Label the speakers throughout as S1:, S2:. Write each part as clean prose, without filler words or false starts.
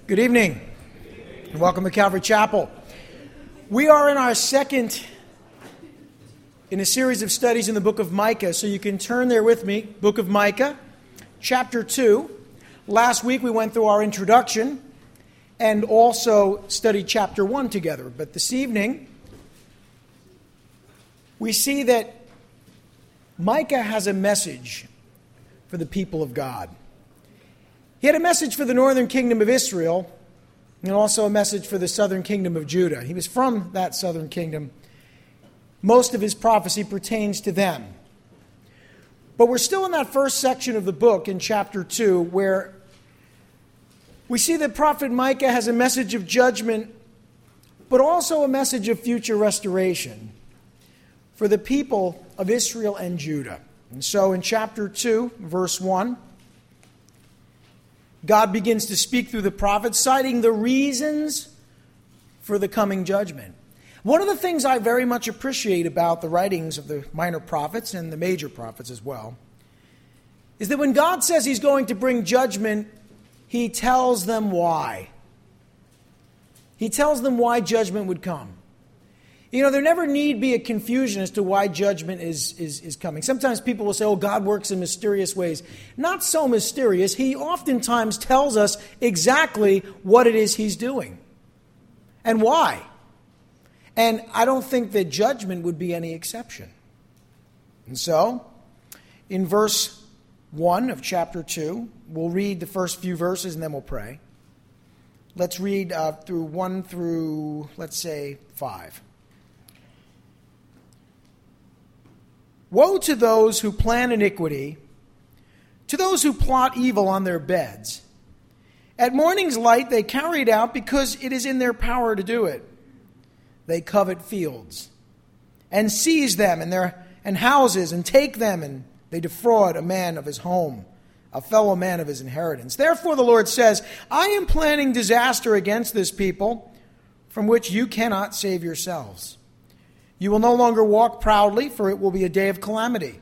S1: Good evening, and welcome to Calvary Chapel. We are in our second in a series of studies in the book of Micah, so you can turn there with me. Book of Micah, chapter 2. Last week we went through our introduction and also studied chapter 1 together. But this evening, we see that Micah has a message for the people of God. He had a message for the northern kingdom of Israel and also a message for the southern kingdom of Judah. He was from that southern kingdom. Most of his prophecy pertains to them. But we're still in that first section of the book in chapter 2 where we see that prophet Micah has a message of judgment, but also a message of future restoration for the people of Israel and Judah. And so in chapter 2, verse 1, God begins to speak through the prophet, citing the reasons for the coming judgment. One of the things I very much appreciate about the writings of the minor prophets and the major prophets as well is that when God says he's going to bring judgment, he tells them why. He tells them why judgment would come. You know, there never need be a confusion as to why judgment is coming. Sometimes people will say, oh, God works in mysterious ways. Not so mysterious. He oftentimes tells us exactly what it is he's doing and why. And I don't think that judgment would be any exception. And so, in verse 1 of chapter 2, we'll read the first few verses and then we'll pray. Let's read through 1 through, let's say, 5. Woe to those who plan iniquity, to those who plot evil on their beds. At morning's light they carry it out because it is in their power to do it. They covet fields and seize them and houses and take them, and they defraud a man of his home, a fellow man of his inheritance. Therefore the Lord says, I am planning disaster against this people from which you cannot save yourselves. You will no longer walk proudly, for it will be a day of calamity.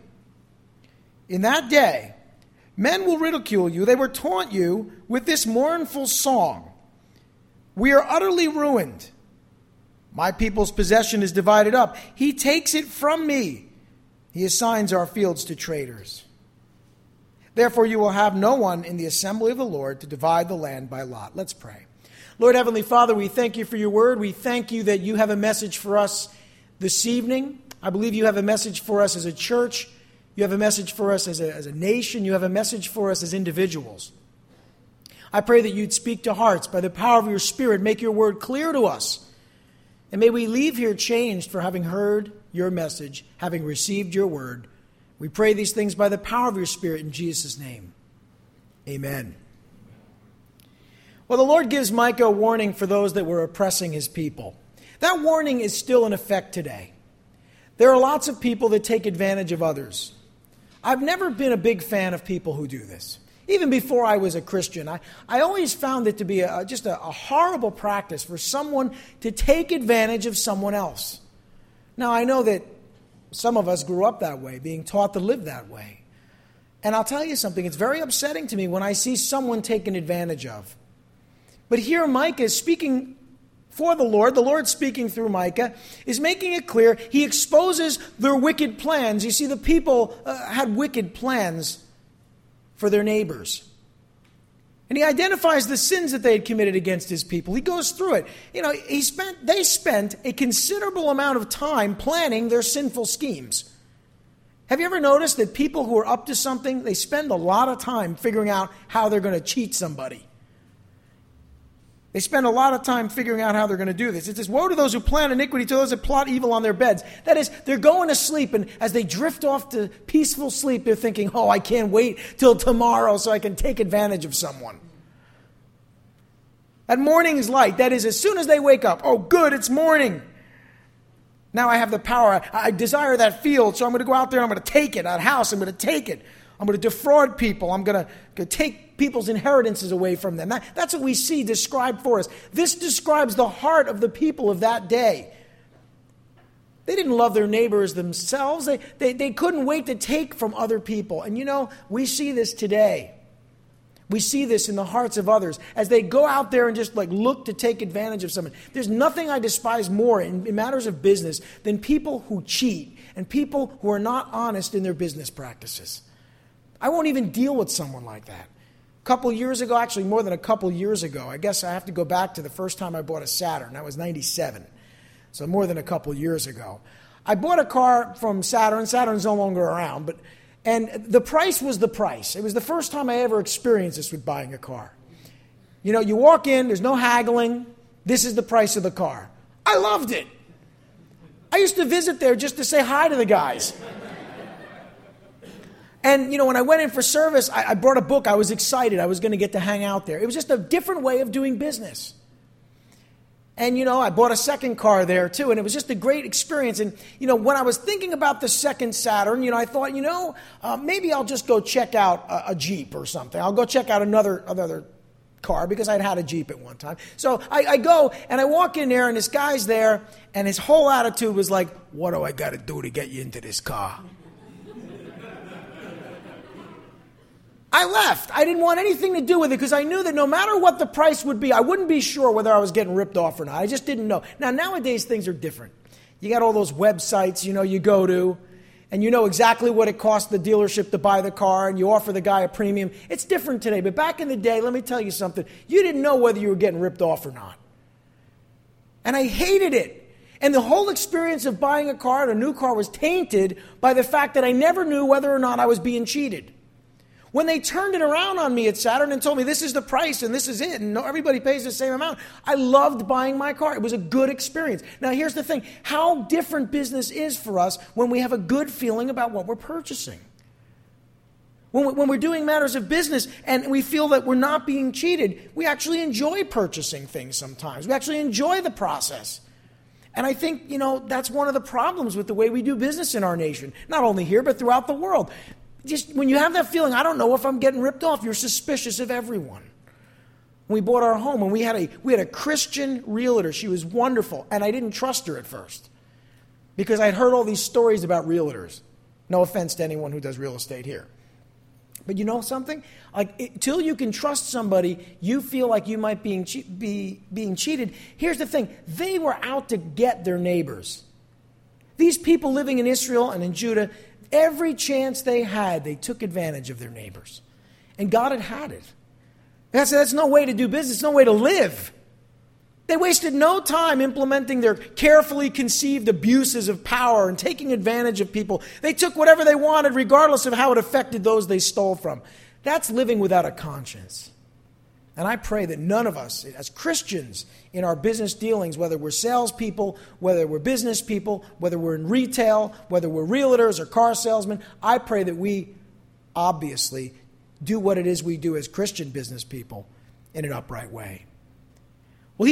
S1: In that day, men will ridicule you. They will taunt you with this mournful song. We are utterly ruined. My people's possession is divided up. He takes it from me. He assigns our fields to traders. Therefore, you will have no one in the assembly of the Lord to divide the land by lot. Let's pray. Lord Heavenly Father, we thank you for your word. We thank you that you have a message for us this evening. I believe you have a message for us as a church. You have a message for us as a nation. You have a message for us as individuals. I pray that you'd speak to hearts by the power of your Spirit. Make your word clear to us. And may we leave here changed for having heard your message, having received your word. We pray these things by the power of your Spirit in Jesus' name. Amen. Well, the Lord gives Micah a warning for those that were oppressing his people. That warning is still in effect today. There are lots of people that take advantage of others. I've never been a big fan of people who do this. Even before I was a Christian, I always found it to be just a horrible practice for someone to take advantage of someone else. Now, I know that some of us grew up that way, being taught to live that way. And I'll tell you something, it's very upsetting to me when I see someone taken advantage of. But here Micah is speaking for the Lord speaking through Micah, is making it clear. He exposes their wicked plans. You see, the people had wicked plans for their neighbors. And he identifies the sins that they had committed against his people. He goes through it. You know, they spent a considerable amount of time planning their sinful schemes. Have you ever noticed that people who are up to something, they spend a lot of time figuring out how they're going to cheat somebody? They spend a lot of time figuring out how they're going to do this. It says, woe to those who plan iniquity, to those that plot evil on their beds. That is, they're going to sleep, and as they drift off to peaceful sleep, they're thinking, oh, I can't wait till tomorrow so I can take advantage of someone. At morning's light, that is, as soon as they wake up, oh, good, it's morning. Now I have the power. I desire that field, so I'm going to go out there and I'm going to take it. That house, I'm going to take it. I'm going to defraud people. I'm going to take people's inheritances away from them. That's what we see described for us. This describes the heart of the people of that day. They didn't love their neighbors themselves. They couldn't wait to take from other people. And you know, we see this today. We see this in the hearts of others as they go out there and just look to take advantage of someone. There's nothing I despise more in matters of business than people who cheat and people who are not honest in their business practices. I won't even deal with someone like that. A couple years ago, actually more than a couple years ago, I guess I have to go back to the first time I bought a Saturn. That was 97. So more than a couple years ago. I bought a car from Saturn. Saturn's no longer around, and the price was the price. It was the first time I ever experienced this with buying a car. You know, you walk in, there's no haggling. This is the price of the car. I loved it. I used to visit there just to say hi to the guys. And, when I went in for service, I brought a book. I was excited. I was going to get to hang out there. It was just a different way of doing business. And, I bought a second car there, too, and it was just a great experience. And, when I was thinking about the second Saturn, I thought, maybe I'll just go check out a Jeep or something. I'll go check out another car because I'd had a Jeep at one time. So I go, and I walk in there, and this guy's there, and his whole attitude was like, what do I got to do to get you into this car? I left. I didn't want anything to do with it because I knew that no matter what the price would be, I wouldn't be sure whether I was getting ripped off or not. I just didn't know. Now, nowadays, things are different. You got all those websites, you go to, and you know exactly what it costs the dealership to buy the car, and you offer the guy a premium. It's different today. But back in the day, let me tell you something. You didn't know whether you were getting ripped off or not. And I hated it. And the whole experience of buying a car, and a new car, was tainted by the fact that I never knew whether or not I was being cheated. When they turned it around on me at Saturn and told me this is the price and this is it and everybody pays the same amount, I loved buying my car. It was a good experience. Now here's the thing. How different business is for us when we have a good feeling about what we're purchasing. When we're doing matters of business and we feel that we're not being cheated, we actually enjoy purchasing things sometimes. We actually enjoy the process. And I think, that's one of the problems with the way we do business in our nation. Not only here, but throughout the world. Just when you have that feeling, I don't know if I'm getting ripped off, you're suspicious of everyone. We bought our home and we had a Christian realtor. She was wonderful, and I didn't trust her at first because I'd heard all these stories about realtors. No offense to anyone who does real estate here. But you know something? Till you can trust somebody, you feel like you might be being cheated. Here's the thing. They were out to get their neighbors. These people living in Israel and in Judah, every chance they had, they took advantage of their neighbors. And God had it. That's no way to do business, no way to live. They wasted no time implementing their carefully conceived abuses of power and taking advantage of people. They took whatever they wanted, regardless of how it affected those they stole from. That's living without a conscience. And I pray that none of us, as Christians, in our business dealings, whether we're salespeople, whether we're business people, whether we're in retail, whether we're realtors or car salesmen, I pray that we obviously do what it is we do as Christian business people in an upright way. Well,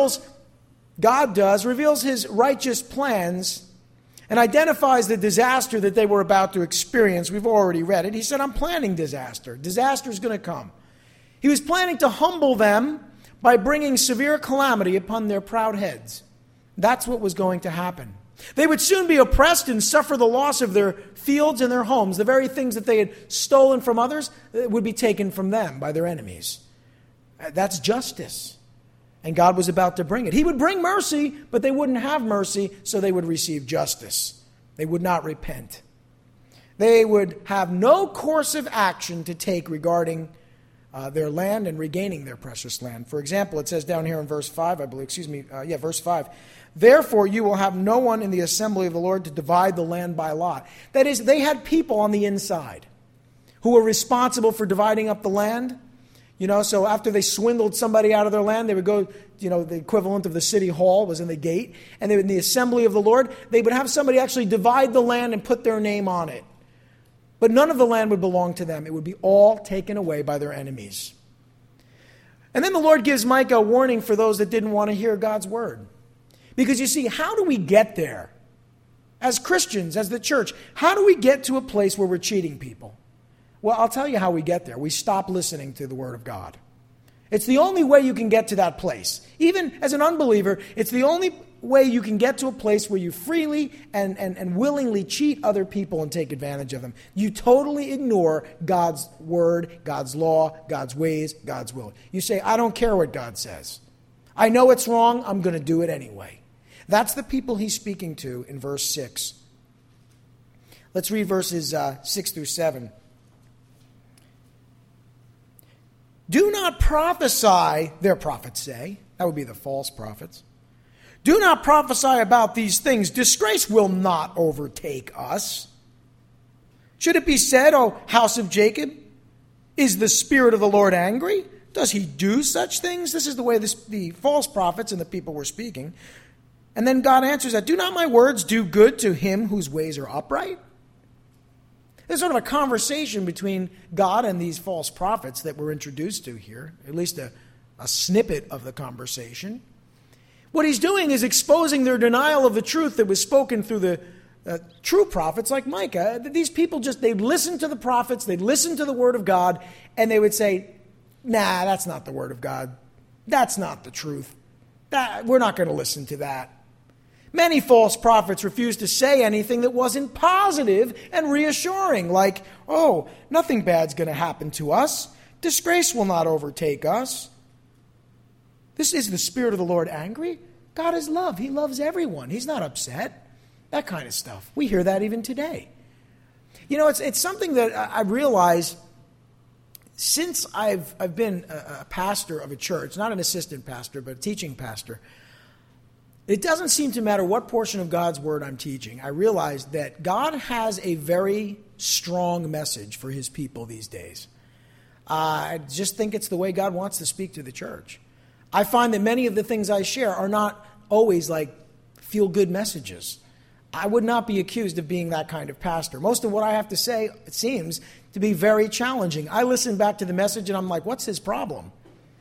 S1: God reveals his righteous plans and identifies the disaster that they were about to experience. We've already read it. He said, I'm planning disaster. Disaster is going to come. He was planning to humble them by bringing severe calamity upon their proud heads. That's what was going to happen. They would soon be oppressed and suffer the loss of their fields and their homes. The very things that they had stolen from others would be taken from them by their enemies. That's justice. And God was about to bring it. He would bring mercy, but they wouldn't have mercy, so they would receive justice. They would not repent. They would have no course of action to take regarding their land and regaining their precious land. For example, it says down here in verse 5, verse 5, therefore you will have no one in the assembly of the Lord to divide the land by lot. That is, they had people on the inside who were responsible for dividing up the land. So after they swindled somebody out of their land, they would go, the equivalent of the city hall was in the gate. And in the assembly of the Lord, they would have somebody actually divide the land and put their name on it. But none of the land would belong to them. It would be all taken away by their enemies. And then the Lord gives Micah a warning for those that didn't want to hear God's word. Because you see, how do we get there? As Christians, as the church, how do we get to a place where we're cheating people? Well, I'll tell you how we get there. We stop listening to the word of God. It's the only way you can get to that place. Even as an unbeliever, it's the only way you can get to a place where you freely and willingly cheat other people and take advantage of them. You totally ignore God's word, God's law, God's ways, God's will. You say, I don't care what God says. I know it's wrong. I'm going to do it anyway. That's the people he's speaking to in verse 6. Let's read verses 6 through 7. Do not prophesy, their prophets say. That would be the false prophets. Do not prophesy about these things. Disgrace will not overtake us. Should it be said, O house of Jacob, is the Spirit of the Lord angry? Does he do such things? This is the way the false prophets and the people were speaking. And then God answers that, do not my words do good to him whose ways are upright? There's sort of a conversation between God and these false prophets that we're introduced to here, at least a snippet of the conversation. What he's doing is exposing their denial of the truth that was spoken through the true prophets like Micah. These people they'd listen to the prophets, they'd listen to the word of God, and they would say, nah, that's not the word of God. That's not the truth. We're not going to listen to that. Many false prophets refused to say anything that wasn't positive and reassuring, like, oh, nothing bad's going to happen to us. Disgrace will not overtake us. This is the Spirit of the Lord angry? God is love. He loves everyone. He's not upset. That kind of stuff. We hear that even today. You know, it's something that I realize since I've been a pastor of a church, not an assistant pastor, but a teaching pastor. It doesn't seem to matter what portion of God's word I'm teaching. I realize that God has a very strong message for his people these days. I just think it's the way God wants to speak to the church. I find that many of the things I share are not always like feel-good messages. I would not be accused of being that kind of pastor. Most of what I have to say, it seems, to be very challenging. I listen back to the message and I'm like, what's his problem?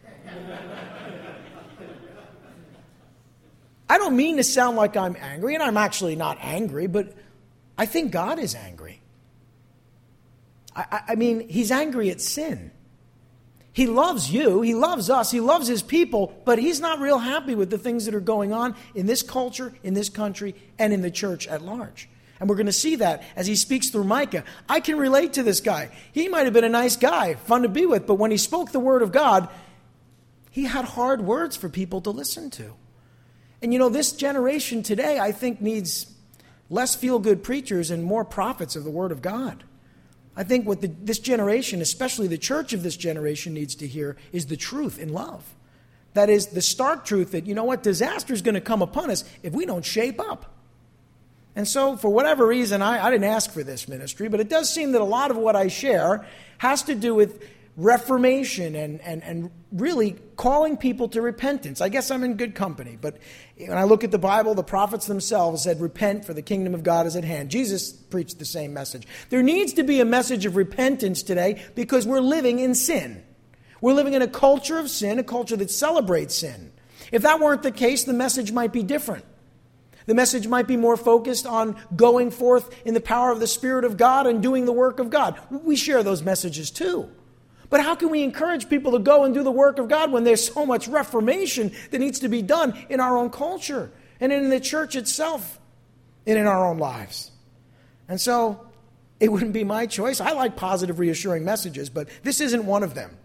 S1: I don't mean to sound like I'm angry, and I'm actually not angry, but I think God is angry. I mean, he's angry at sin. He loves you, he loves us, he loves his people, but he's not real happy with the things that are going on in this culture, in this country, and in the church at large. And we're going to see that as he speaks through Micah. I can relate to this guy. He might have been a nice guy, fun to be with, but when he spoke the word of God, he had hard words for people to listen to. And you know, this generation today, I think, needs less feel-good preachers and more prophets of the Word of God. I think what this generation, especially the church of this generation, needs to hear is the truth in love. That is, the stark truth that, you know what, disaster is going to come upon us if we don't shape up. And so, for whatever reason, I didn't ask for this ministry, but it does seem that a lot of what I share has to do with reformation and really calling people to repentance. I guess I'm in good company, but when I look at the Bible, the prophets themselves said, repent, for the kingdom of God is at hand. Jesus preached the same message. There needs to be a message of repentance today because we're living in sin. We're living in a culture of sin, a culture that celebrates sin. If that weren't the case, the message might be different. The message might be more focused on going forth in the power of the Spirit of God and doing the work of God. We share those messages too. But how can we encourage people to go and do the work of God when there's so much reformation that needs to be done in our own culture and in the church itself and in our own lives? And so it wouldn't be my choice. I like positive, reassuring messages, but this isn't one of them.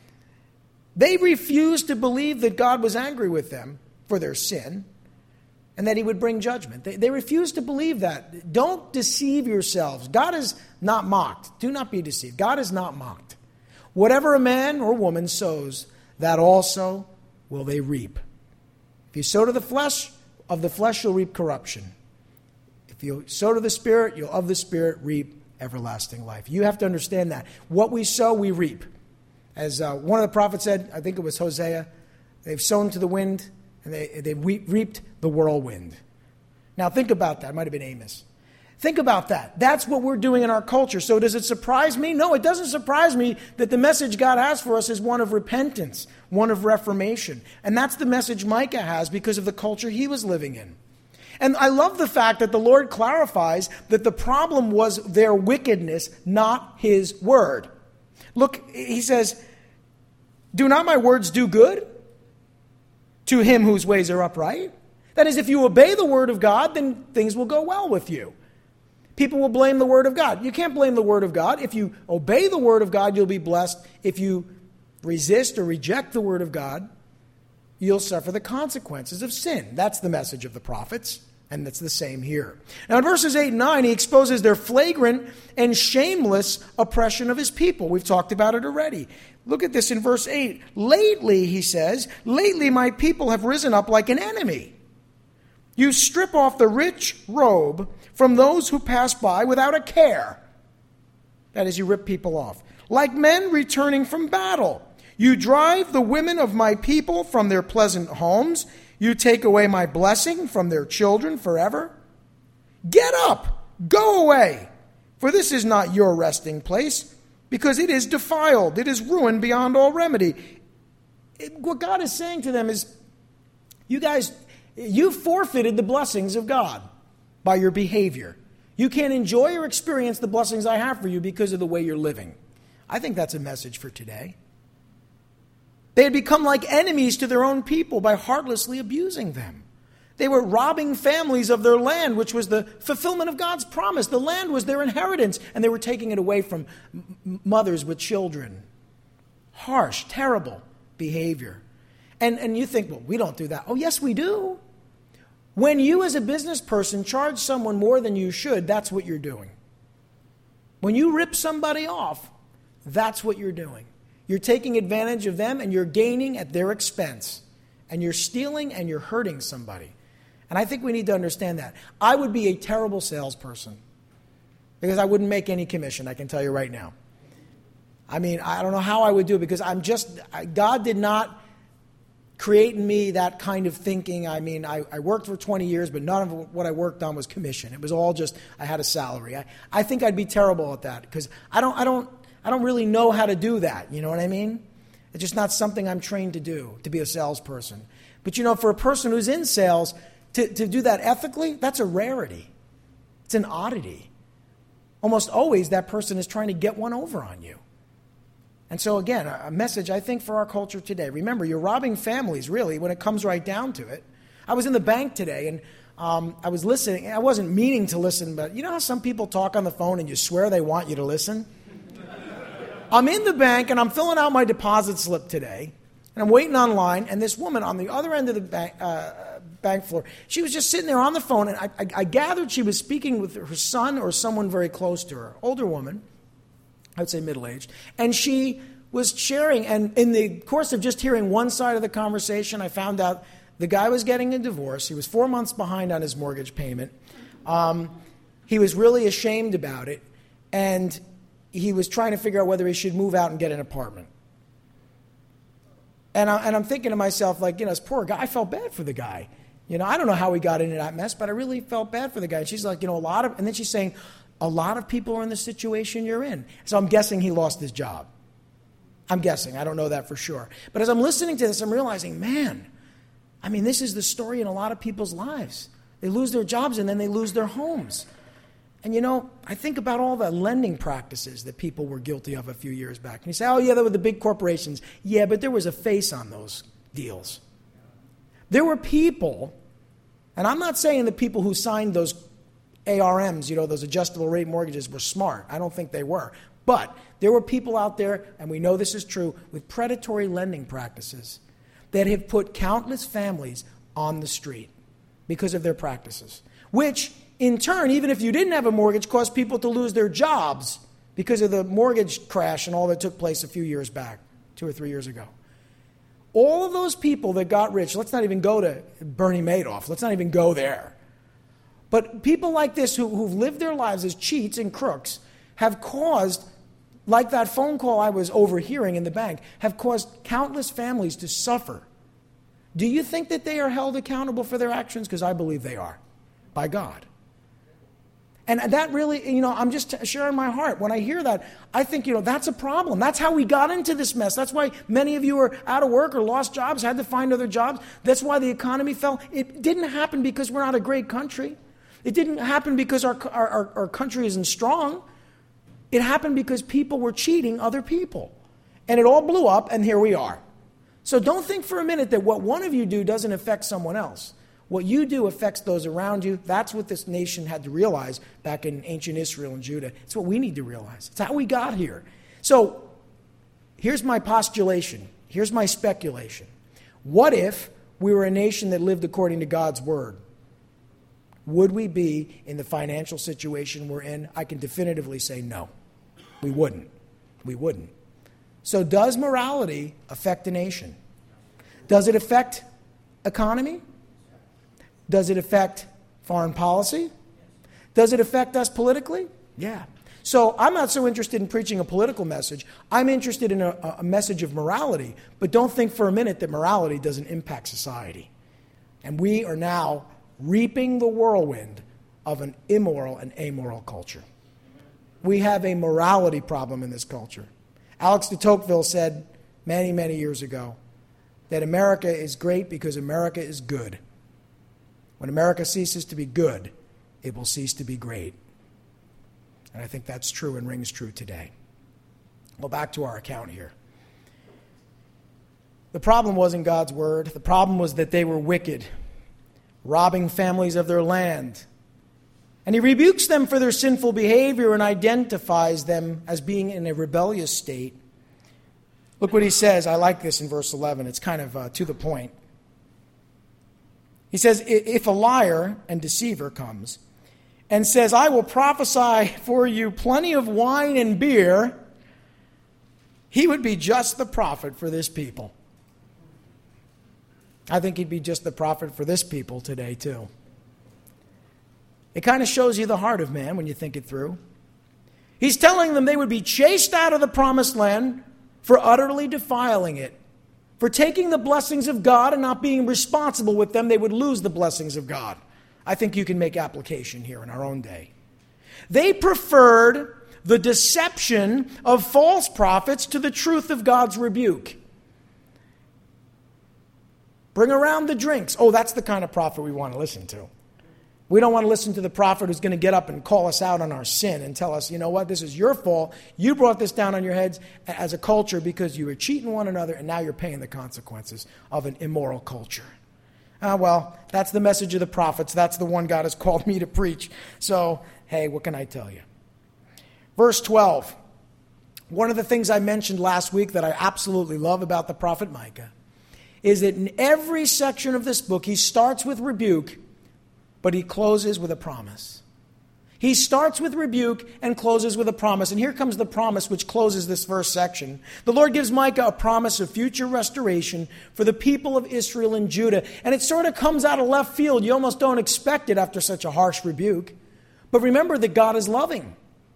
S1: They refused to believe that God was angry with them for their sin and that he would bring judgment. They refused to believe that. Don't deceive yourselves. God is not mocked. Do not be deceived. God is not mocked. Whatever a man or woman sows, that also will they reap. If you sow to the flesh, of the flesh you'll reap corruption. If you sow to the Spirit, you'll of the Spirit reap everlasting life. You have to understand that. What we sow, we reap. As one of the prophets said, I think it was Hosea, they've sown to the wind, and they reaped the whirlwind. Now think about that. It might have been Amos. Think about that. That's what we're doing in our culture. So does it surprise me? No, it doesn't surprise me that the message God has for us is one of repentance, one of reformation. And that's the message Micah has because of the culture he was living in. And I love the fact that the Lord clarifies that the problem was their wickedness, not his word. Look, he says, do not my words do good to him whose ways are upright? That is, if you obey the word of God, then things will go well with you. People will blame the word of God. You can't blame the word of God. If you obey the word of God, you'll be blessed. If you resist or reject the word of God, you'll suffer the consequences of sin. That's the message of the prophets, and that's the same here. Now in verses 8 and 9, he exposes their flagrant and shameless oppression of his people. We've talked about it already. Look at this in verse 8. Lately, he says, lately my people have risen up like an enemy. You strip off the rich robe from those who pass by without a care. That is, you rip people off. Like men returning from battle. You drive the women of my people from their pleasant homes. You take away my blessing from their children forever. Get up, go away, for this is not your resting place, because it is defiled, it is ruined beyond all remedy. What God is saying to them is, you guys, you forfeited the blessings of God by your behavior. You can't enjoy or experience the blessings I have for you because of the way you're living. I think that's a message for today. They had become like enemies to their own people by heartlessly abusing them. They were robbing families of their land, which was the fulfillment of God's promise. The land was their inheritance, and they were taking it away from mothers with children. Harsh, terrible behavior. And you think, well, we don't do that. Oh, yes, we do. When you as a business person charge someone more than you should, that's what you're doing. When you rip somebody off, that's what you're doing. You're taking advantage of them and you're gaining at their expense. And you're stealing and you're hurting somebody. And I think we need to understand that. I would be a terrible salesperson because I wouldn't make any commission, I can tell you right now. I mean, I don't know how I would do it because God did not create in me that kind of thinking. I mean, I worked for 20 years, but none of what I worked on was commission. It was all just, I had a salary. I think I'd be terrible at that because I don't really know how to do that. You know what I mean? It's just not something I'm trained to do, to be a salesperson. But for a person who's in sales, to do that ethically, that's a rarity. It's an oddity. Almost always that person is trying to get one over on you. And so again, a message I think for our culture today. Remember, you're robbing families, really, when it comes right down to it. I was in the bank today, and I was listening. I wasn't meaning to listen, but you know how some people talk on the phone and you swear they want you to listen? I'm in the bank, and I'm filling out my deposit slip today, and I'm waiting online, and this woman on the other end of the bank floor, she was just sitting there on the phone, and I gathered she was speaking with her son or someone very close to her, older woman, I would say middle-aged, and she was sharing, and in the course of just hearing one side of the conversation, I found out the guy was getting a divorce. He was 4 months behind on his mortgage payment. He was really ashamed about it, and he was trying to figure out whether he should move out and get an apartment. And I'm thinking to myself, this poor guy, I felt bad for the guy. I don't know how he got into that mess, but I really felt bad for the guy. And she's like, and then she's saying, a lot of people are in the situation you're in. So I'm guessing he lost his job. I'm guessing. I don't know that for sure. But as I'm listening to this, I'm realizing, this is the story in a lot of people's lives. They lose their jobs and then they lose their homes. And I think about all the lending practices that people were guilty of a few years back. And you say, oh yeah, they were the big corporations. Yeah, but there was a face on those deals. There were people, and I'm not saying the people who signed those ARMs, those adjustable rate mortgages were smart. I don't think they were. But there were people out there, and we know this is true, with predatory lending practices that have put countless families on the street because of their practices, which in turn, even if you didn't have a mortgage, caused people to lose their jobs because of the mortgage crash and all that took place a few years back, 2 or 3 years ago. All of those people that got rich, let's not even go to Bernie Madoff. Let's not even go there. But people like this who've lived their lives as cheats and crooks have caused, like that phone call I was overhearing in the bank, have caused countless families to suffer. Do you think that they are held accountable for their actions? Because I believe they are, by God. And that really, I'm just sharing my heart. When I hear that, I think, that's a problem. That's how we got into this mess. That's why many of you are out of work or lost jobs, had to find other jobs. That's why the economy fell. It didn't happen because we're not a great country. It didn't happen because our country isn't strong. It happened because people were cheating other people. And it all blew up, and here we are. So don't think for a minute that what one of you do doesn't affect someone else. What you do affects those around you. That's what this nation had to realize back in ancient Israel and Judah. It's what we need to realize. It's how we got here. So here's my postulation. Here's my speculation. What if we were a nation that lived according to God's word? Would we be in the financial situation we're in? I can definitively say no. We wouldn't. We wouldn't. So does morality affect a nation? Does it affect economy? Does it affect foreign policy? Does it affect us politically? Yeah. So I'm not so interested in preaching a political message. I'm interested in a message of morality. But don't think for a minute that morality doesn't impact society. And we are now reaping the whirlwind of an immoral and amoral culture. We have a morality problem in this culture. Alex de Tocqueville said many, many years ago that America is great because America is good. When America ceases to be good, it will cease to be great. And I think that's true and rings true today. Well, back to our account here. The problem wasn't God's word. The problem was that they were wicked, robbing families of their land. And he rebukes them for their sinful behavior and identifies them as being in a rebellious state. Look what he says. I like this in verse 11. It's kind of to the point. He says, if a liar and deceiver comes and says, I will prophesy for you plenty of wine and beer, he would be just the prophet for this people. I think he'd be just the prophet for this people today, too. It kind of shows you the heart of man when you think it through. He's telling them they would be chased out of the promised land for utterly defiling it. For taking the blessings of God and not being responsible with them, they would lose the blessings of God. I think you can make application here in our own day. They preferred the deception of false prophets to the truth of God's rebuke. Bring around the drinks. Oh, that's the kind of prophet we want to listen to. We don't want to listen to the prophet who's going to get up and call us out on our sin and tell us, you know what, this is your fault. You brought this down on your heads as a culture because you were cheating one another and now you're paying the consequences of an immoral culture. Well, that's the message of the prophets. That's the one God has called me to preach. So, hey, what can I tell you? Verse 12. One of the things I mentioned last week that I absolutely love about the prophet Micah is that in every section of this book, he starts with rebuke, but he closes with a promise. He starts with rebuke and closes with a promise. And here comes the promise which closes this first section. The Lord gives Micah a promise of future restoration for the people of Israel and Judah. And it sort of comes out of left field. You almost don't expect it after such a harsh rebuke. But remember that God is loving.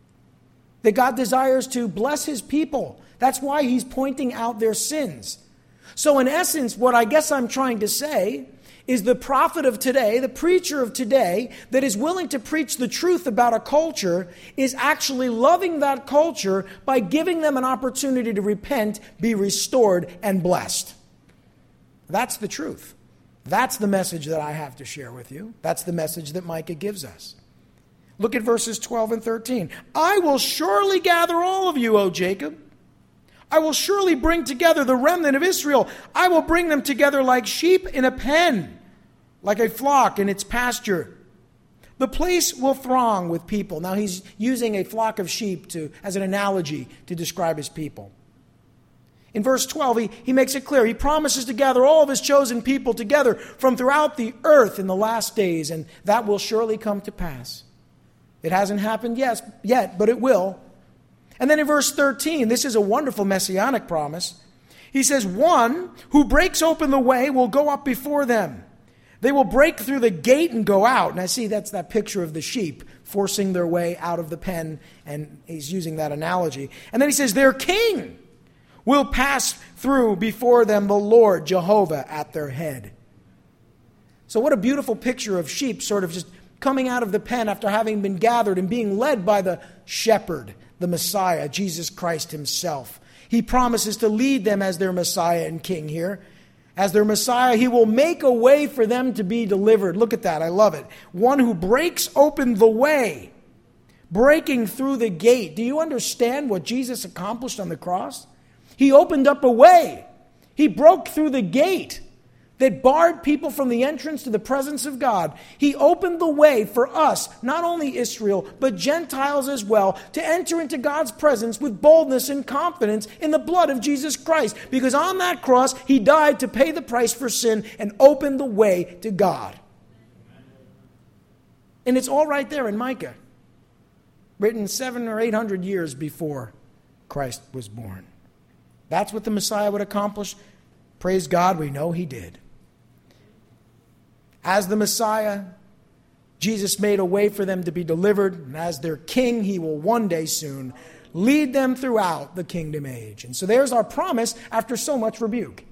S1: That God desires to bless his people. That's why he's pointing out their sins. So in essence, what I guess I'm trying to say is the prophet of today, the preacher of today, that is willing to preach the truth about a culture is actually loving that culture by giving them an opportunity to repent, be restored, and blessed. That's the truth. That's the message that I have to share with you. That's the message that Micah gives us. Look at verses 12 and 13. I will surely gather all of you, O Jacob. I will surely bring together the remnant of Israel. I will bring them together like sheep in a pen, like a flock in its pasture. The place will throng with people. Now he's using a flock of sheep as an analogy to describe his people. In verse 12, he makes it clear. He promises to gather all of his chosen people together from throughout the earth in the last days, and that will surely come to pass. It hasn't happened yet, but it will. And then in verse 13, this is a wonderful messianic promise. He says, one who breaks open the way will go up before them. They will break through the gate and go out. And I see that's that picture of the sheep forcing their way out of the pen. And he's using that analogy. And then he says, their king will pass through before them, the Lord Jehovah at their head. So what a beautiful picture of sheep sort of just coming out of the pen after having been gathered and being led by the shepherd, the Messiah, Jesus Christ himself. He promises to lead them as their Messiah and King here. As their Messiah, he will make a way for them to be delivered. Look at that. I love it. One who breaks open the way, breaking through the gate. Do you understand what Jesus accomplished on the cross? He opened up a way. He broke through the gate that barred people from the entrance to the presence of God. He opened the way for us, not only Israel, but Gentiles as well, to enter into God's presence with boldness and confidence in the blood of Jesus Christ. Because on that cross, he died to pay the price for sin and open the way to God. And it's all right there in Micah, written 700 or 800 years before Christ was born. That's what the Messiah would accomplish. Praise God, we know he did. As the Messiah, Jesus made a way for them to be delivered, and as their king, he will one day soon lead them throughout the kingdom age. And so there's our promise after so much rebuke.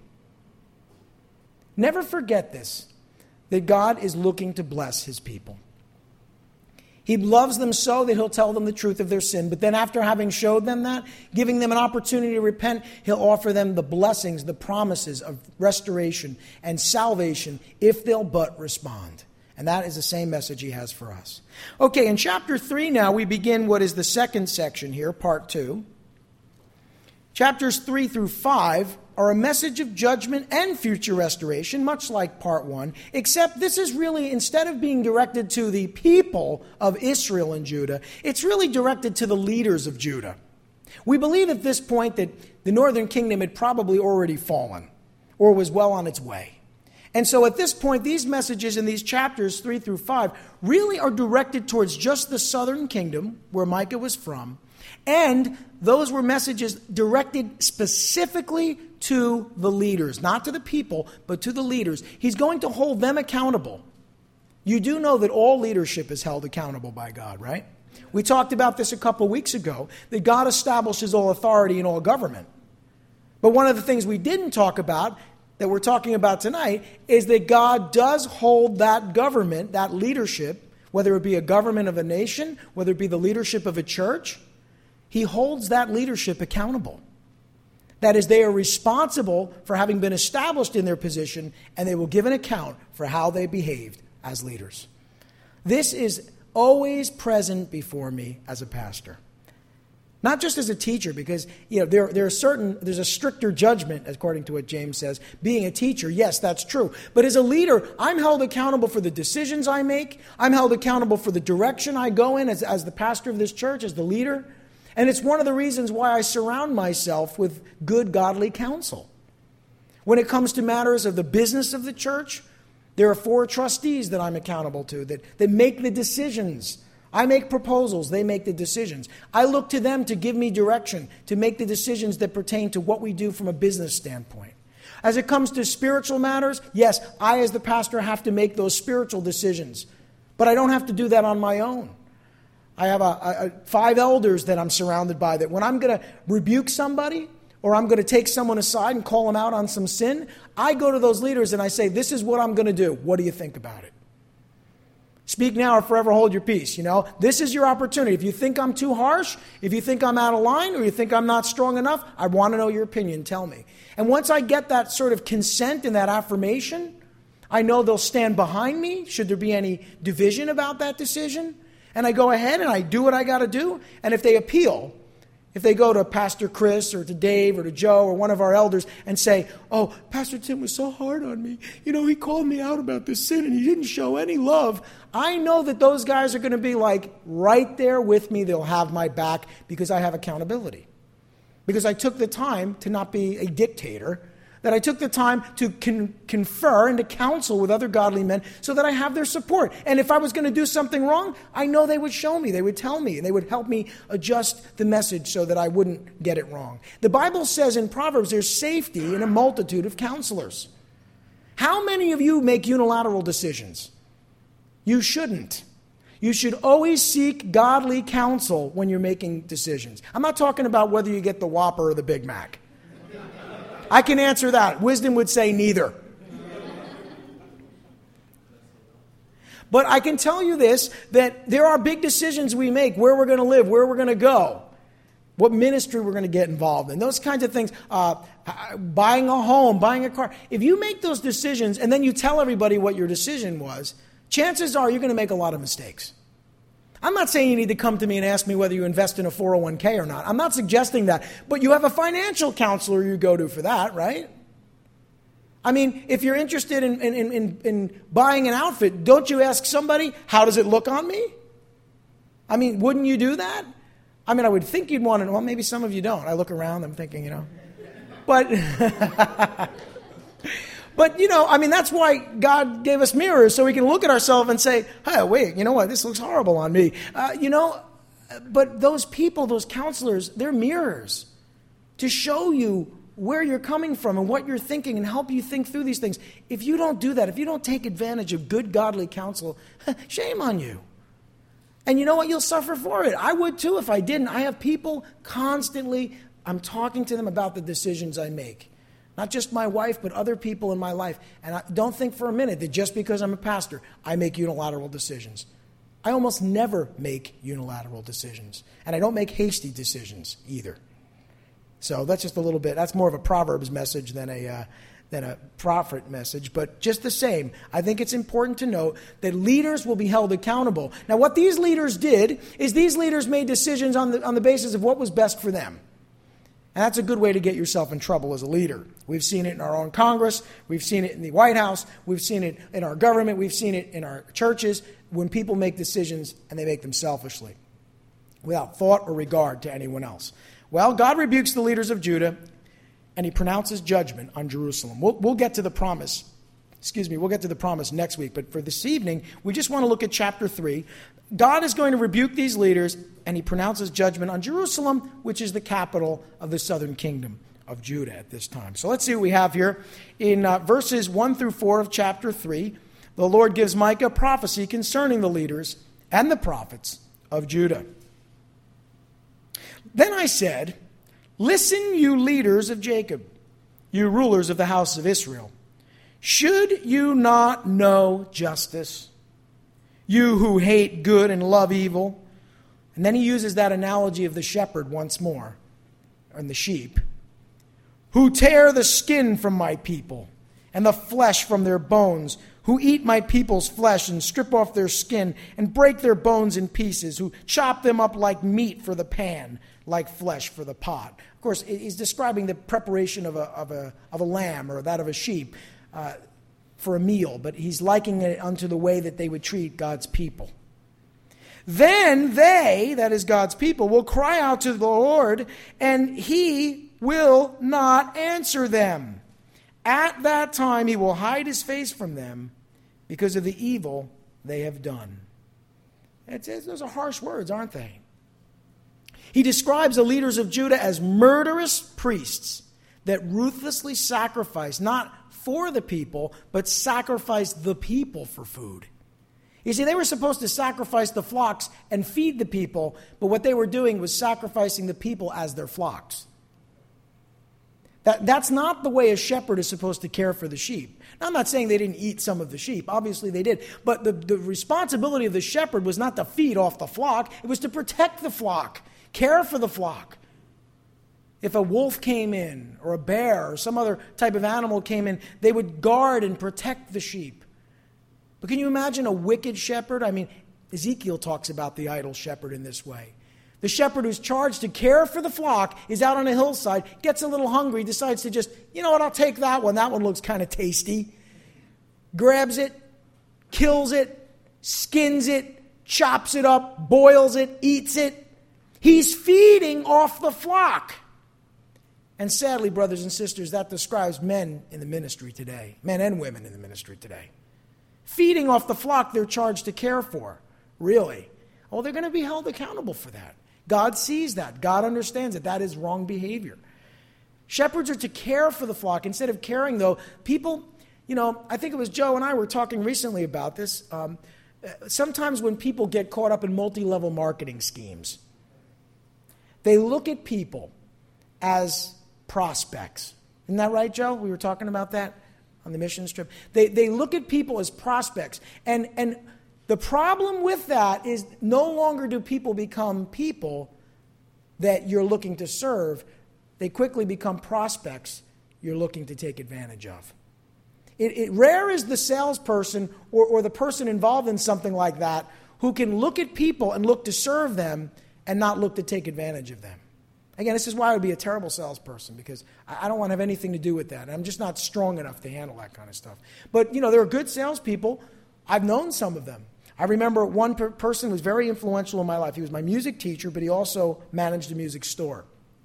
S1: Never forget this, that God is looking to bless his people. He loves them so that he'll tell them the truth of their sin. But then after having showed them that, giving them an opportunity to repent, he'll offer them the blessings, the promises of restoration and salvation if they'll but respond. And that is the same message he has for us. Okay, in chapter 3 now, we begin what is the second section here, part 2. Chapters 3 through 5 are a message of judgment and future restoration, much like part 1, except this is really, instead of being directed to the people of Israel and Judah, it's really directed to the leaders of Judah. We believe at this point that the northern kingdom had probably already fallen or was well on its way. And so at this point, these messages in these chapters 3 through 5 really are directed towards just the southern kingdom, where Micah was from, and those were messages directed specifically to the leaders, not to the people, but to the leaders. He's going to hold them accountable. You do know that all leadership is held accountable by God, right? We talked about this a couple weeks ago, that God establishes all authority in all government. But one of the things we didn't talk about, that we're talking about tonight, is that God does hold that government, that leadership, whether it be a government of a nation, whether it be the leadership of a church, he holds that leadership accountable. That is, they are responsible for having been established in their position, and they will give an account for how they behaved as leaders. This is always present before me as a pastor. Not just as a teacher, because there's a stricter judgment, according to what James says. Being a teacher, yes, that's true. But as a leader, I'm held accountable for the decisions I make. I'm held accountable for the direction I go in as the pastor of this church, as the leader. And it's one of the reasons why I surround myself with good, godly counsel. When it comes to matters of the business of the church, there are 4 trustees that I'm accountable to that make the decisions. I make proposals, they make the decisions. I look to them to give me direction, to make the decisions that pertain to what we do from a business standpoint. As it comes to spiritual matters, yes, I as the pastor have to make those spiritual decisions. But I don't have to do that on my own. I have 5 elders that I'm surrounded by, that when I'm going to rebuke somebody or I'm going to take someone aside and call them out on some sin, I go to those leaders and I say, this is what I'm going to do. What do you think about it? Speak now or forever hold your peace. This is your opportunity. If you think I'm too harsh, if you think I'm out of line, or you think I'm not strong enough, I want to know your opinion. Tell me. And once I get that sort of consent and that affirmation, I know they'll stand behind me should there be any division about that decision. And I go ahead and I do what I got to do. And if they appeal, if they go to Pastor Chris or to Dave or to Joe or one of our elders and say, oh, Pastor Tim was so hard on me. He called me out about this sin and he didn't show any love. I know that those guys are going to be like right there with me. They'll have my back because I have accountability. Because I took the time to not be a dictator, that I took the time to confer and to counsel with other godly men so that I have their support. And if I was going to do something wrong, I know they would show me, they would tell me, and they would help me adjust the message so that I wouldn't get it wrong. The Bible says in Proverbs there's safety in a multitude of counselors. How many of you make unilateral decisions? You shouldn't. You should always seek godly counsel when you're making decisions. I'm not talking about whether you get the Whopper or the Big Mac. I can answer that. Wisdom would say neither. But I can tell you this, that there are big decisions we make, where we're going to live, where we're going to go, what ministry we're going to get involved in, those kinds of things, buying a home, buying a car. If you make those decisions and then you tell everybody what your decision was, chances are you're going to make a lot of mistakes. I'm not saying you need to come to me and ask me whether you invest in a 401k or not. I'm not suggesting that. But you have a financial counselor you go to for that, right? I mean, if you're interested in buying an outfit, don't you ask somebody, how does it look on me? I mean, wouldn't you do that? I mean, I would think you'd want to know. Well, maybe some of you don't. I look around, I'm thinking, But, but I mean, that's why God gave us mirrors, so we can look at ourselves and say, hey, wait, you know what? This looks horrible on me. But those people, those counselors, they're mirrors to show you where you're coming from and what you're thinking and help you think through these things. If you don't do that, if you don't take advantage of good godly counsel, shame on you. And you know what? You'll suffer for it. I would too if I didn't. I have people constantly, I'm talking to them about the decisions I make. Not just my wife, but other people in my life. And I don't think for a minute that just because I'm a pastor, I make unilateral decisions. I almost never make unilateral decisions. And I don't make hasty decisions either. So that's just a little bit, that's more of a Proverbs message than a prophet message. But just the same, I think it's important to note that leaders will be held accountable. Now, what these leaders did is these leaders made decisions on the basis of what was best for them. And that's a good way to get yourself in trouble as a leader. We've seen it in our own Congress. We've seen it in the White House. We've seen it in our government. We've seen it in our churches when people make decisions and they make them selfishly without thought or regard to anyone else. Well, God rebukes the leaders of Judah, and he pronounces judgment on Jerusalem. We'll get to the promise. We'll get to the promise next week. But for this evening, we just want to look at chapter 3. God is going to rebuke these leaders, and he pronounces judgment on Jerusalem, which is the capital of the southern kingdom of Judah at this time. So let's see what we have here. In verses 1 through 4 of chapter 3, the Lord gives Micah prophecy concerning the leaders and the prophets of Judah. Then I said, listen, you leaders of Jacob, you rulers of the house of Israel. Should you not know justice? You who hate good and love evil. And then he uses that analogy of the shepherd once more, and the sheep. Who tear the skin from my people, and the flesh from their bones. Who eat my people's flesh and strip off their skin and break their bones in pieces. Who chop them up like meat for the pan, like flesh for the pot. Of course, he's describing the preparation of a lamb or that of a sheep for a meal, but he's likening it unto the way that they would treat God's people. Then they, that is God's people, will cry out to the Lord, and he will not answer them. At that time he will hide his face from them because of the evil they have done. Those are harsh words, aren't they? He describes the leaders of Judah as murderous priests that ruthlessly sacrifice, not for the people, but sacrifice the people for food. You see, they were supposed to sacrifice the flocks and feed the people, but what they were doing was sacrificing the people as their flocks. That's not the way a shepherd is supposed to care for the sheep. Now, I'm not saying they didn't eat some of the sheep. Obviously they did. But the responsibility of the shepherd was not to feed off the flock. It was to protect the flock, care for the flock. If a wolf came in, or a bear, or some other type of animal came in, they would guard and protect the sheep. But can you imagine a wicked shepherd? I mean, Ezekiel talks about the idle shepherd in this way. The shepherd who's charged to care for the flock is out on a hillside, gets a little hungry, decides to just, you know what, I'll take that one. That one looks kind of tasty. Grabs it, kills it, skins it, chops it up, boils it, eats it. He's feeding off the flock. And sadly, brothers and sisters, that describes men in the ministry today, men and women in the ministry today. Feeding off the flock they're charged to care for. Really? Oh, they're going to be held accountable for that. God sees that. God understands that that is wrong behavior. Shepherds are to care for the flock. Instead of caring, though, people, I think it was Joe and I were talking recently about this. Sometimes when people get caught up in multi-level marketing schemes, they look at people as prospects. Isn't that right, Joe? We were talking about that on the mission trip. They look at people as prospects. And the problem with that is no longer do people become people that you're looking to serve. They quickly become prospects you're looking to take advantage of. Rare is the salesperson or the person involved in something like that who can look at people and look to serve them and not look to take advantage of them. Again, this is why I would be a terrible salesperson, because I don't want to have anything to do with that. I'm just not strong enough to handle that kind of stuff. But, there are good salespeople. I've known some of them. I remember one person who was very influential in my life. He was my music teacher, but he also managed a music store.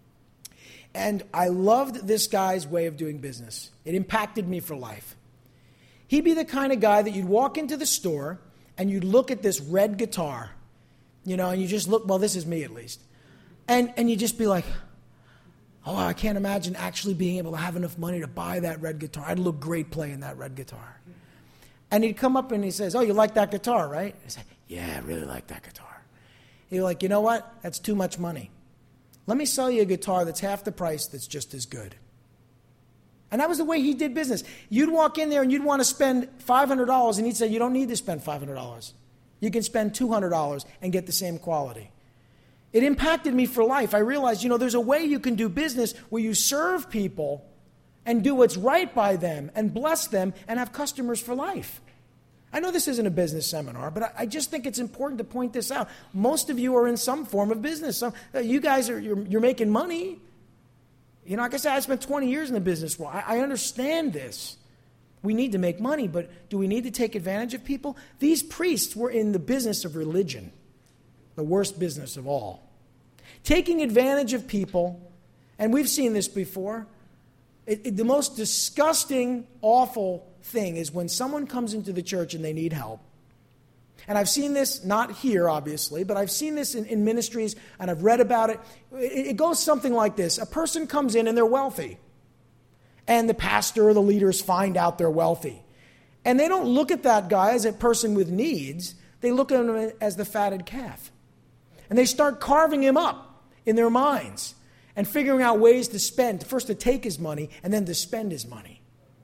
S1: And I loved this guy's way of doing business. It impacted me for life. He'd be the kind of guy that you'd walk into the store and you'd look at this red guitar, and you just look, well, this is me at least. And you just be like, oh, I can't imagine actually being able to have enough money to buy that red guitar. I'd look great playing that red guitar. And he'd come up and he says, oh, you like that guitar, right? I say, yeah, I really like that guitar. He'd be like, you know what? That's too much money. Let me sell you a guitar that's half the price that's just as good. And that was the way he did business. You'd walk in there and you'd want to spend $500, and he'd say, you don't need to spend $500. You can spend $200 and get the same quality. It impacted me for life. I realized, there's a way you can do business where you serve people and do what's right by them and bless them and have customers for life. I know this isn't a business seminar, but I just think it's important to point this out. Most of you are in some form of business. You guys you're making money. Like I said, I spent 20 years in the business world. I understand this. We need to make money, but do we need to take advantage of people? These priests were in the business of religion, the worst business of all. Taking advantage of people, and we've seen this before. The most disgusting, awful thing is when someone comes into the church and they need help. And I've seen this, not here, obviously, but I've seen this in ministries, and I've read about it. It goes something like this. A person comes in and they're wealthy. And the pastor or the leaders find out they're wealthy. And they don't look at that guy as a person with needs. They look at him as the fatted calf. And they start carving him up in their minds and figuring out ways to spend, first to take his money and then to spend his money.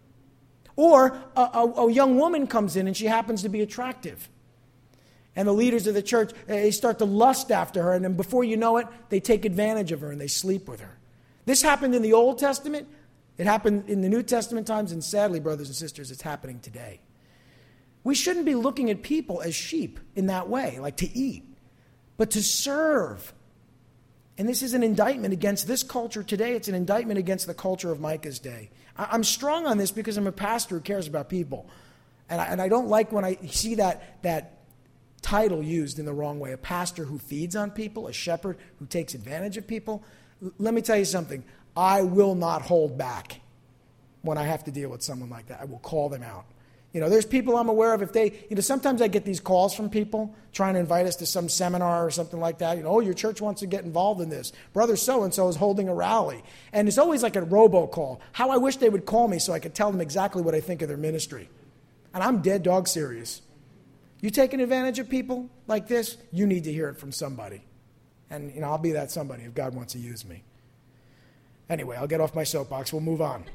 S1: Or a young woman comes in and she happens to be attractive. And the leaders of the church, they start to lust after her, and then before you know it, they take advantage of her and they sleep with her. This happened in the Old Testament. It happened in the New Testament times, and sadly, brothers and sisters, it's happening today. We shouldn't be looking at people as sheep in that way, like to eat, but to serve. And this is an indictment against this culture today. It's an indictment against the culture of Micah's day. I'm strong on this because I'm a pastor who cares about people. And I don't like when I see that title used in the wrong way. A pastor who feeds on people, a shepherd who takes advantage of people. Let me tell you something. I will not hold back when I have to deal with someone like that. I will call them out. There's people I'm aware of, if they, sometimes I get these calls from people trying to invite us to some seminar or something like that. Oh, your church wants to get involved in this. Brother so-and-so is holding a rally. And it's always like a robocall. How I wish they would call me so I could tell them exactly what I think of their ministry. And I'm dead dog serious. You taking advantage of people like this, you need to hear it from somebody. And, I'll be that somebody if God wants to use me. Anyway, I'll get off my soapbox. We'll move on.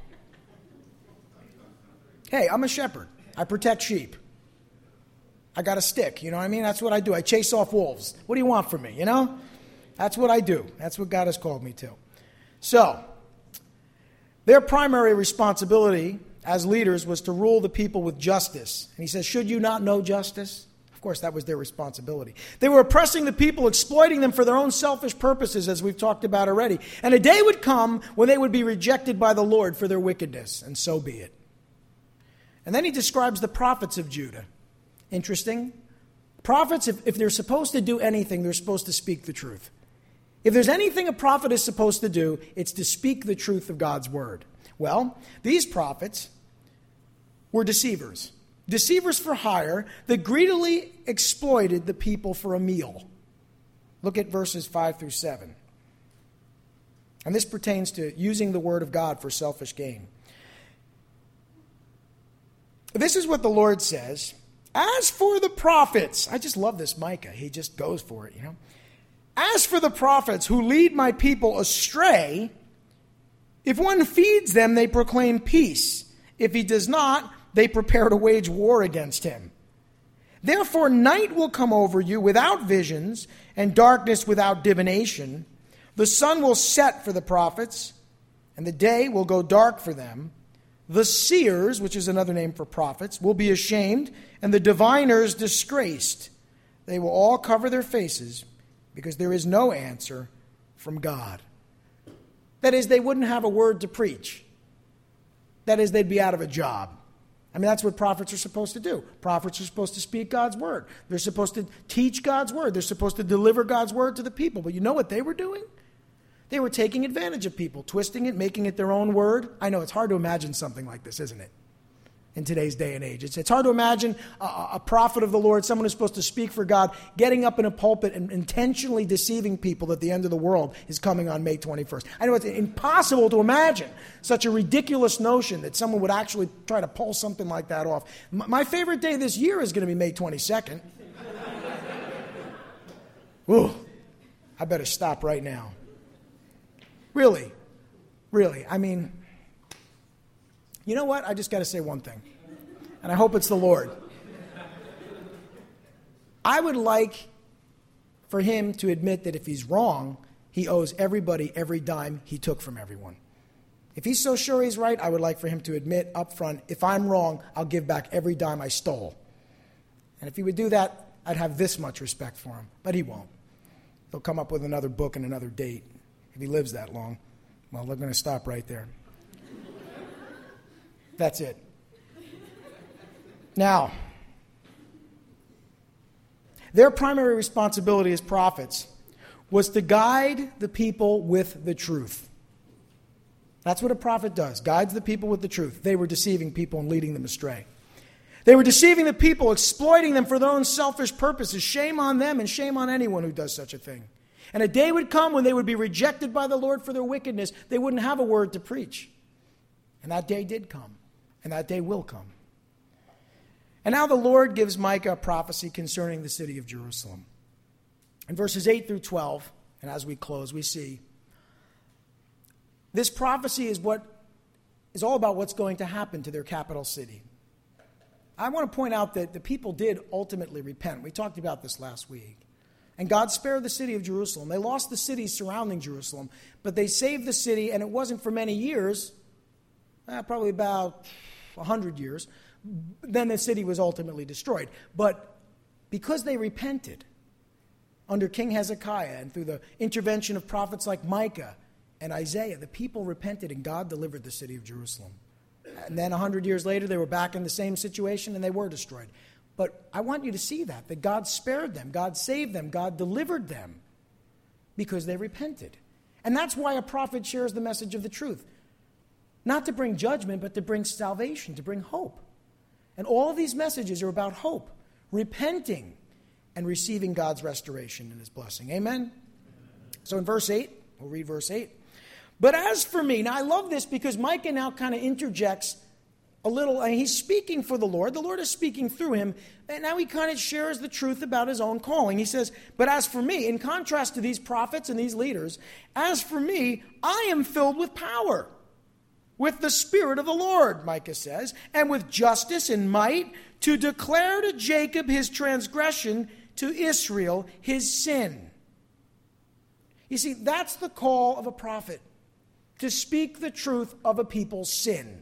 S1: Hey, I'm a shepherd. I protect sheep. I got a stick, you know what I mean? That's what I do. I chase off wolves. What do you want from me, That's what I do. That's what God has called me to. So, their primary responsibility as leaders was to rule the people with justice. And he says, should you not know justice? Of course, that was their responsibility. They were oppressing the people, exploiting them for their own selfish purposes, as we've talked about already. And a day would come when they would be rejected by the Lord for their wickedness, and so be it. And then he describes the prophets of Judah. Interesting. Prophets, if they're supposed to do anything, they're supposed to speak the truth. If there's anything a prophet is supposed to do, it's to speak the truth of God's word. Well, these prophets were deceivers. Deceivers for hire that greedily exploited the people for a meal. Look at verses 5 through 7. And this pertains to using the word of God for selfish gain. This is what the Lord says. As for the prophets, I just love this Micah. He just goes for it, As for the prophets who lead my people astray, if one feeds them, they proclaim peace. If he does not, they prepare to wage war against him. Therefore, night will come over you without visions, and darkness without divination. The sun will set for the prophets, and the day will go dark for them. The seers, which is another name for prophets, will be ashamed, and the diviners disgraced. They will all cover their faces, because there is no answer from God. That is, they wouldn't have a word to preach. That is, they'd be out of a job. I mean, that's what prophets are supposed to do. Prophets are supposed to speak God's word. They're supposed to teach God's word. They're supposed to deliver God's word to the people. But you know what they were doing? They were taking advantage of people, twisting it, making it their own word. I know it's hard to imagine something like this, isn't it? In today's day and age. It's hard to imagine a prophet of the Lord, someone who's supposed to speak for God, getting up in a pulpit and intentionally deceiving people that the end of the world is coming on May 21st. I know it's impossible to imagine such a ridiculous notion that someone would actually try to pull something like that off. My favorite day this year is going to be May 22nd. Ooh, I better stop right now. Really. I mean, you know what? I just got to say one thing, and I hope it's the Lord. I would like for him to admit that if he's wrong, he owes everybody every dime he took from everyone. If he's so sure he's right, I would like for him to admit up front, if I'm wrong, I'll give back every dime I stole. And if he would do that, I'd have this much respect for him. But he won't. He'll come up with another book and another date if he lives that long. Well, we're going to stop right there. That's it. Now, their primary responsibility as prophets was to guide the people with the truth. That's what a prophet does, guides the people with the truth. They were deceiving people and leading them astray. They were deceiving the people, exploiting them for their own selfish purposes. Shame on them and shame on anyone who does such a thing. And a day would come when they would be rejected by the Lord for their wickedness. They wouldn't have a word to preach. And that day did come. And that day will come. And now the Lord gives Micah a prophecy concerning the city of Jerusalem. In verses 8 through 12, and as we close, we see this prophecy is all about what's going to happen to their capital city. I want to point out that the people did ultimately repent. We talked about this last week. And God spared the city of Jerusalem. They lost the cities surrounding Jerusalem, but they saved the city, and it wasn't for many years, probably about 100 years, then the city was ultimately destroyed. But because they repented under King Hezekiah and through the intervention of prophets like Micah and Isaiah, the people repented and God delivered the city of Jerusalem. And then 100 years later, they were back in the same situation and they were destroyed. But I want you to see that God spared them, God saved them, God delivered them because they repented. And that's why a prophet shares the message of the truth. Not to bring judgment, but to bring salvation, to bring hope. And all of these messages are about hope, repenting, and receiving God's restoration and his blessing. Amen? So in verse 8, we'll read verse 8. But as for me, now I love this because Micah now kind of interjects a little, and he's speaking for the Lord. The Lord is speaking through him, and now he kind of shares the truth about his own calling. He says, but as for me, in contrast to these prophets and these leaders, as for me, I am filled with power. With the Spirit of the Lord, Micah says, and with justice and might, to declare to Jacob his transgression, to Israel his sin. You see, that's the call of a prophet, to speak the truth of a people's sin.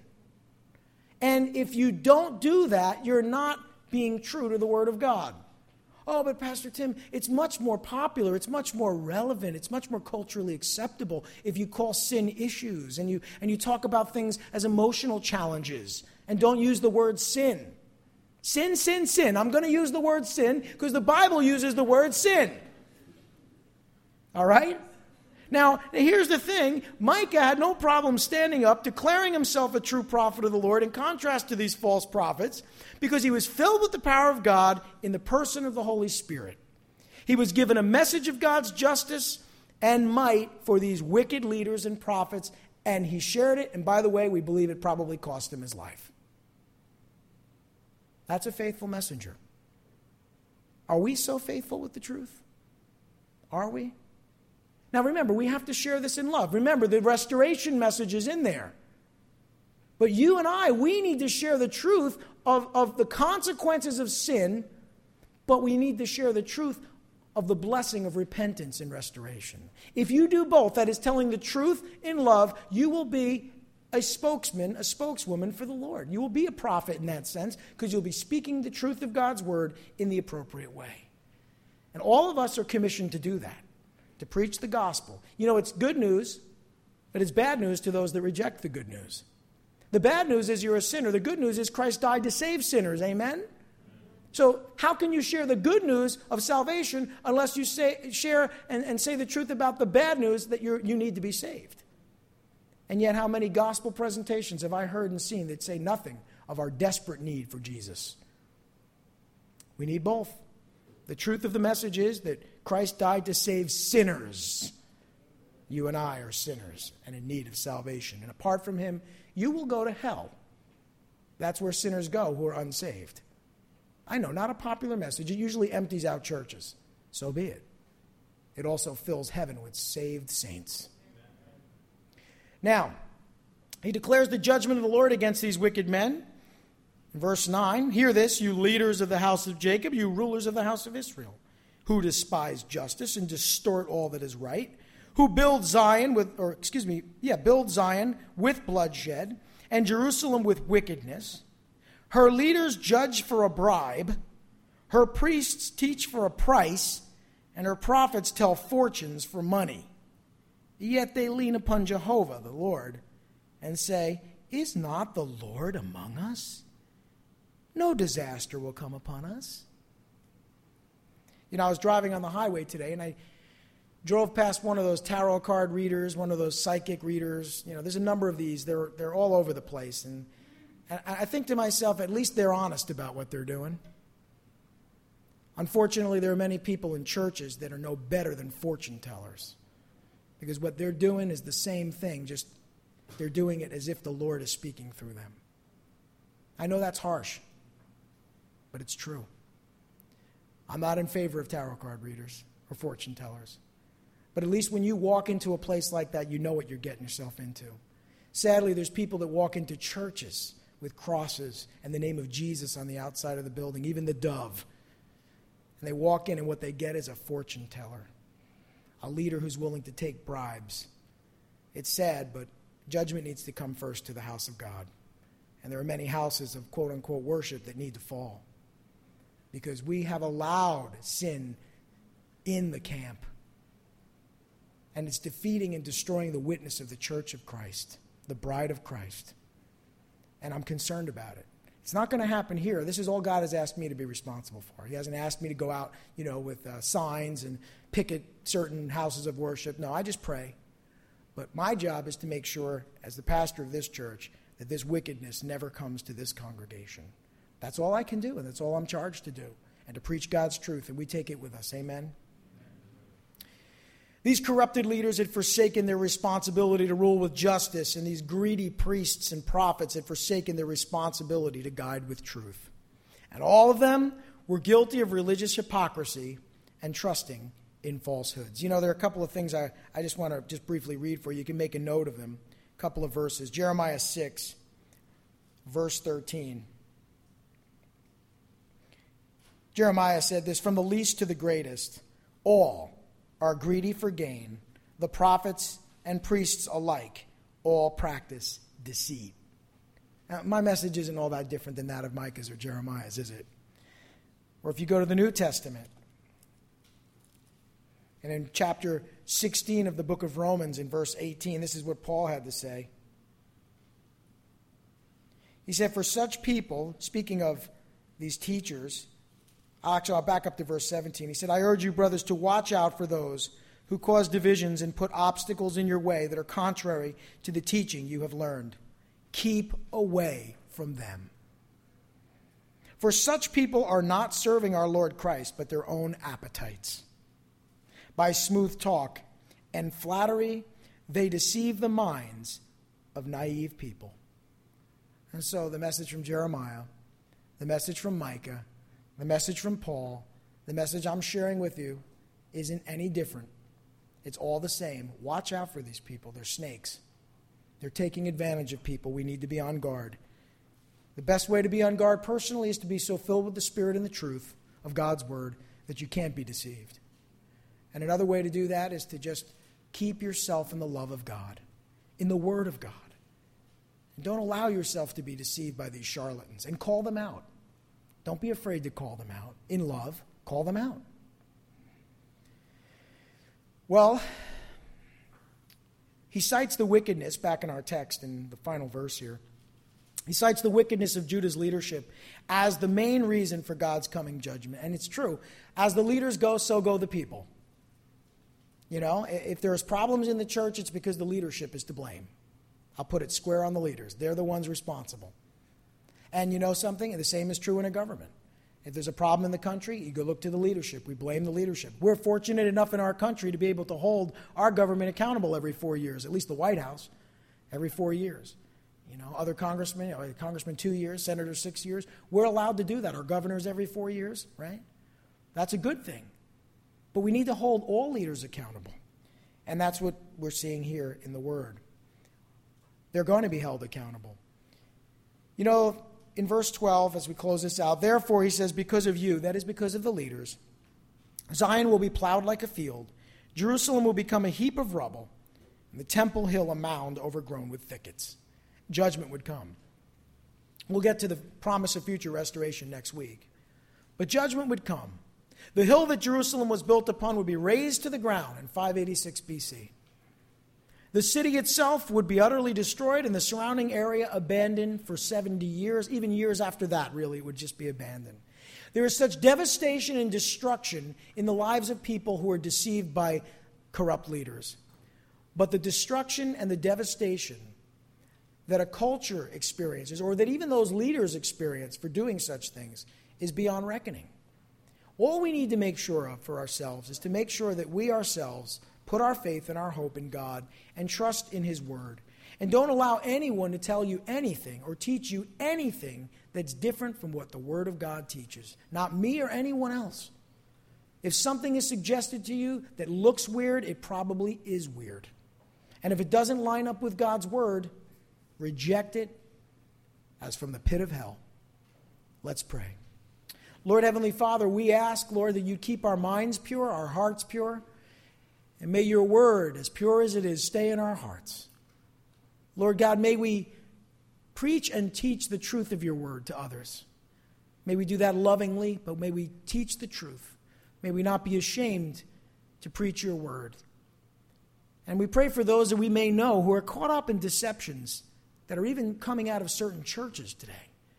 S1: And if you don't do that, you're not being true to the Word of God. Oh, but Pastor Tim, it's much more popular, it's much more relevant, it's much more culturally acceptable if you call sin issues and you talk about things as emotional challenges and don't use the word sin. Sin, sin, sin. I'm going to use the word sin because the Bible uses the word sin. All right? Now, here's the thing. Micah had no problem standing up, declaring himself a true prophet of the Lord in contrast to these false prophets, because he was filled with the power of God in the person of the Holy Spirit. He was given a message of God's justice and might for these wicked leaders and prophets, and he shared it, and by the way, we believe it probably cost him his life. That's a faithful messenger. Are we so faithful with the truth? Are we? Now remember, we have to share this in love. Remember, the restoration message is in there. But you and I, we need to share the truth of the consequences of sin, but we need to share the truth of the blessing of repentance and restoration. If you do both, that is telling the truth in love, you will be a spokesman, a spokeswoman for the Lord. You will be a prophet in that sense because you'll be speaking the truth of God's word in the appropriate way. And all of us are commissioned to do that. To preach the gospel. You know, it's good news But it's bad news to those that reject the good news. The bad news is you're a sinner. The good news is Christ died to save sinners. Amen? So how can you share the good news of salvation unless you share and say the truth about the bad news that you need to be saved? And yet how many gospel presentations have I heard and seen that say nothing of our desperate need for Jesus? We need both. The truth of the message is that Christ died to save sinners. You and I are sinners and in need of salvation. And apart from him, you will go to hell. That's where sinners go who are unsaved. I know, not a popular message. It usually empties out churches. So be it. It also fills heaven with saved saints. Now, he declares the judgment of the Lord against these wicked men. Verse 9, hear this, you leaders of the house of Jacob, you rulers of the house of Israel, who despise justice and distort all that is right, who build Zion with bloodshed, and Jerusalem with wickedness. Her leaders judge for a bribe, her priests teach for a price, and her prophets tell fortunes for money. Yet they lean upon Jehovah, the Lord, and say, is not the Lord among us? No disaster will come upon us. You know, I was driving on the highway today, and I drove past one of those tarot card readers, one of those psychic readers. You know, there's a number of these. They're all over the place. And I think to myself, at least they're honest about what they're doing. Unfortunately, there are many people in churches that are no better than fortune tellers. Because what they're doing is the same thing, just they're doing it as if the Lord is speaking through them. I know that's harsh, but it's true. I'm not in favor of tarot card readers or fortune tellers. But at least when you walk into a place like that, you know what you're getting yourself into. Sadly, there's people that walk into churches with crosses and the name of Jesus on the outside of the building, even the dove. And they walk in and what they get is a fortune teller, a leader who's willing to take bribes. It's sad, but judgment needs to come first to the house of God. And there are many houses of quote-unquote worship that need to fall because we have allowed sin in the camp. And it's defeating and destroying the witness of the church of Christ, the bride of Christ. And I'm concerned about it. It's not going to happen here. This is all God has asked me to be responsible for. He hasn't asked me to go out, with signs and picket certain houses of worship. No, I just pray. But my job is to make sure, as the pastor of this church, that this wickedness never comes to this congregation. That's all I can do, and that's all I'm charged to do, and to preach God's truth, and we take it with us. Amen? These corrupted leaders had forsaken their responsibility to rule with justice, and these greedy priests and prophets had forsaken their responsibility to guide with truth. And all of them were guilty of religious hypocrisy and trusting in falsehoods. There are a couple of things I just want to just briefly read for you. You can make a note of them. A couple of verses. Jeremiah 6, verse 13. Jeremiah said this, from the least to the greatest, all are greedy for gain. The prophets and priests alike all practice deceit. Now, my message isn't all that different than that of Micah's or Jeremiah's, is it? Or if you go to the New Testament, and in chapter 16 of the book of Romans, in verse 18, this is what Paul had to say. He said, for such people, speaking of these teachers, I'll back up to verse 17. He said, I urge you, brothers, to watch out for those who cause divisions and put obstacles in your way that are contrary to the teaching you have learned. Keep away from them. For such people are not serving our Lord Christ, but their own appetites. By smooth talk and flattery, they deceive the minds of naive people. And so the message from Jeremiah, the message from Micah, the message from Paul, the message I'm sharing with you isn't any different. It's all the same. Watch out for these people. They're snakes. They're taking advantage of people. We need to be on guard. The best way to be on guard personally is to be so filled with the Spirit and the truth of God's Word that you can't be deceived. And another way to do that is to just keep yourself in the love of God, in the Word of God. And don't allow yourself to be deceived by these charlatans, and call them out. Don't be afraid to call them out. In love, call them out. he cites the wickedness, back in our text in the final verse here, he cites the wickedness of Judah's leadership as the main reason for God's coming judgment. And it's true. As the leaders go, so go the people. You know, if there's problems in the church, it's because the leadership is to blame. I'll put it square on the leaders. They're the ones responsible. And you know something? The same is true in a government. If there's a problem in the country, you go look to the leadership. We blame the leadership. We're fortunate enough in our country to be able to hold our government accountable every 4 years, at least the White House, every 4 years. You know, other congressmen, congressmen 2 years, senators 6 years. We're allowed to do that. Our governors every 4 years, right? That's a good thing. But we need to hold all leaders accountable. And that's what we're seeing here in the Word. They're going to be held accountable. You know, in verse 12, as we close this out, therefore, he says, because of you, that is because of the leaders, Zion will be plowed like a field, Jerusalem will become a heap of rubble, and the Temple Hill a mound overgrown with thickets. Judgment would come. We'll get to the promise of future restoration next week. But judgment would come. The hill that Jerusalem was built upon would be razed to the ground in 586 BC. The city itself would be utterly destroyed and the surrounding area abandoned for 70 years. Even years after that, really, it would just be abandoned. There is such devastation and destruction in the lives of people who are deceived by corrupt leaders. But the destruction and the devastation that a culture experiences, or that even those leaders experience for doing such things, is beyond reckoning. All we need to make sure of for ourselves is to make sure that we ourselves put our faith and our hope in God and trust in His Word. And don't allow anyone to tell you anything or teach you anything that's different from what the Word of God teaches. Not me or anyone else. If something is suggested to you that looks weird, it probably is weird. And if it doesn't line up with God's Word, reject it as from the pit of hell. Let's pray. Lord Heavenly Father, we ask, Lord, that you keep our minds pure, our hearts pure, and may your word, as pure as it is, stay in our hearts. Lord God, may we preach and teach the truth of your word to others. May we do that lovingly, but may we teach the truth. May we not be ashamed to preach your word. And we pray for those that we may know who are caught up in deceptions that are even coming out of certain churches today.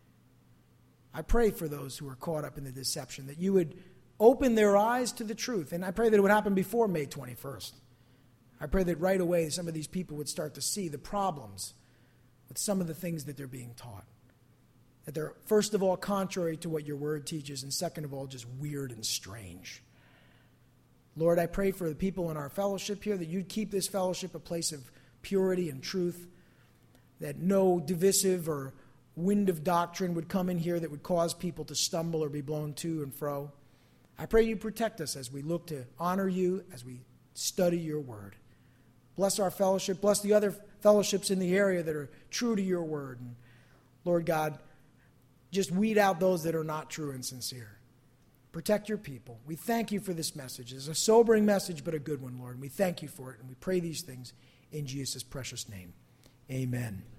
S1: I pray for those who are caught up in the deception, that you would open their eyes to the truth. And I pray that it would happen before May 21st. I pray that right away some of these people would start to see the problems with some of the things that they're being taught. That they're, first of all, contrary to what your word teaches, and second of all, just weird and strange. Lord, I pray for the people in our fellowship here, that you'd keep this fellowship a place of purity and truth, that no divisive or wind of doctrine would come in here that would cause people to stumble or be blown to and fro. I pray you protect us as we look to honor you, as we study your word. Bless our fellowship. Bless the other fellowships in the area that are true to your word. And Lord God, just weed out those that are not true and sincere. Protect your people. We thank you for this message. It's a sobering message, but a good one, Lord. And we thank you for it. And we pray these things in Jesus' precious name. Amen.